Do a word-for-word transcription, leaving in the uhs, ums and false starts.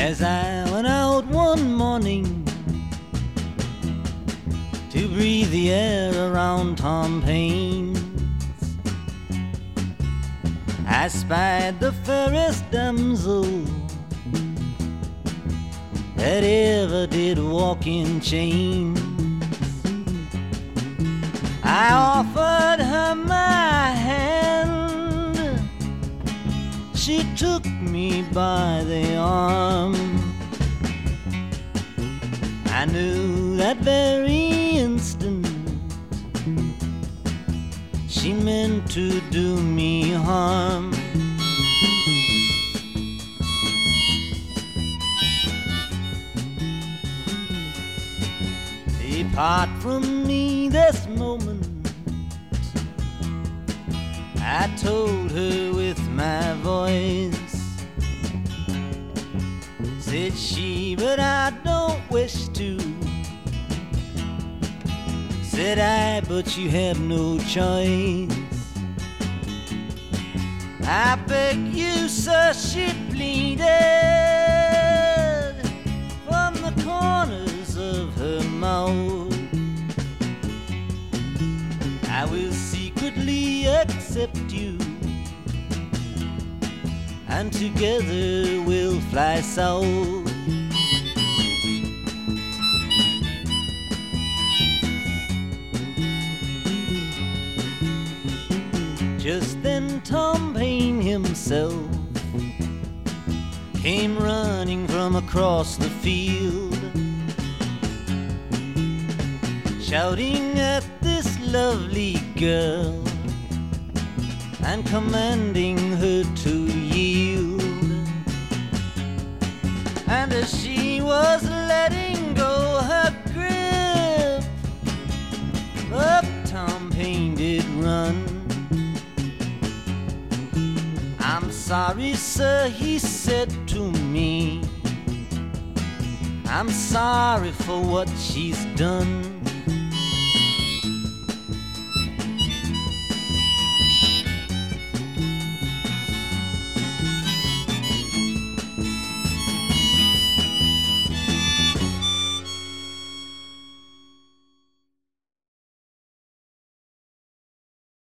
As I went out one morning to breathe the air around Tom Paine's, I spied the fairest damsel that ever did walk in chains. I offered her my hand, she took me by the arm. I knew that very instant she meant to do me harm. Depart from me this moment, I told her with my voice. Said she, but I don't wish to. Said I, but you have no choice. I beg you, sir, she pleaded from the corners of her mouth. I will secretly accept you, and together we'll fly south. Just then Tom Paine himself came running from across the field, shouting at this lovely girl and commanding her to yield. And as she was letting go her grip, up Tom Paine did run. I'm sorry, sir, he said to me, I'm sorry for what she's done.